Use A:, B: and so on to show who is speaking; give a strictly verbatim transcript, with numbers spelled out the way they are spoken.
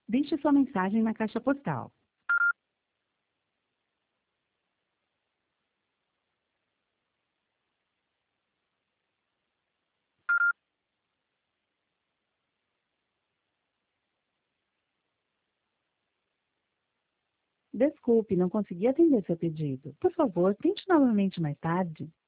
A: Deixe sua mensagem na caixa postal. Desculpe, não consegui atender seu pedido. Por favor, tente novamente mais tarde.